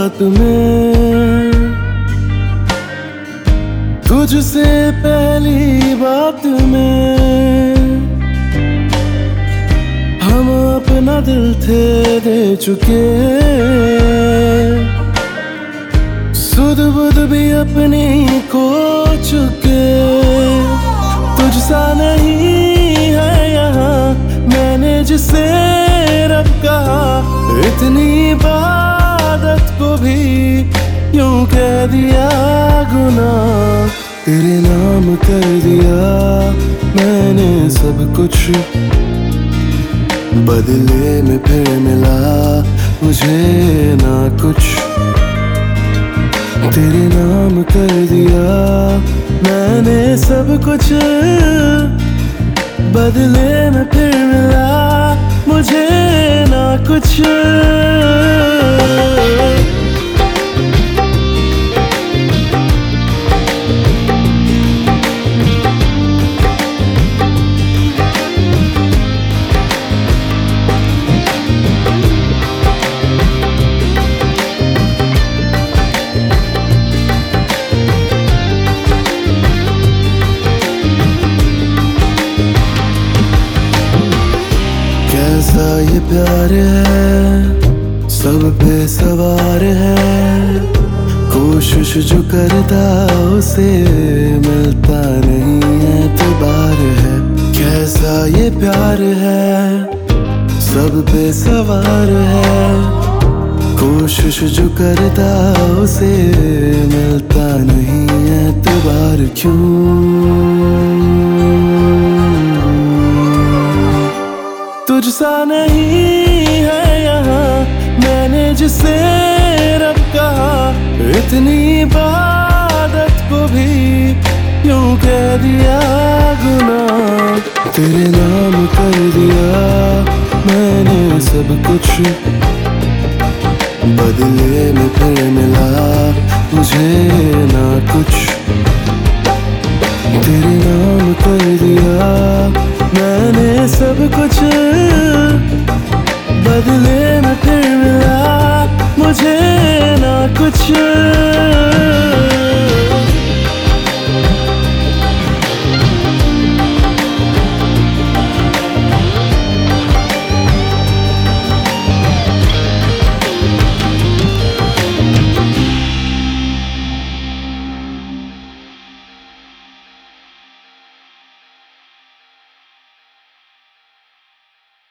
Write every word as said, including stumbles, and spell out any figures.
रात में तुझसे पहली बात में हम अपना दिल थे दे चुके, सुध बुध भी अपनी खो चुके। तुझसा नहीं है यहाँ मैंने जिसे रब कहा, इतनी इबादत को भी यूं कह दिया गुनाह। तेरे नाम कर दिया मैंने सब कुछ, बदले में फिर मिला मुझे ना कुछ। तेरे नाम कर दिया मैंने सब कुछ, बदले में फिर मिला मुझे ना कुछ। कैसा ये प्यार है सब पे सवार है, कोशिश जो करता उसे मिलता नहीं एतबार है। कैसा ये प्यार है सब पे सवार है, कोशिश जो करता उसे मिलता नहीं एतबार। क्यों तुझसा नहीं है यहाँ मैंने जिसे रब कहा, इतनी इबादत को भी यूं कह दिया गुनाह। तेरे नाम कर दिया मैंने सब कुछ, बदले में फिर मिला मुझे ना कुछ। तेरे नाम कर दिया मैंने सब कुछ, बदले में फिर मिला मुझे ना कुछ।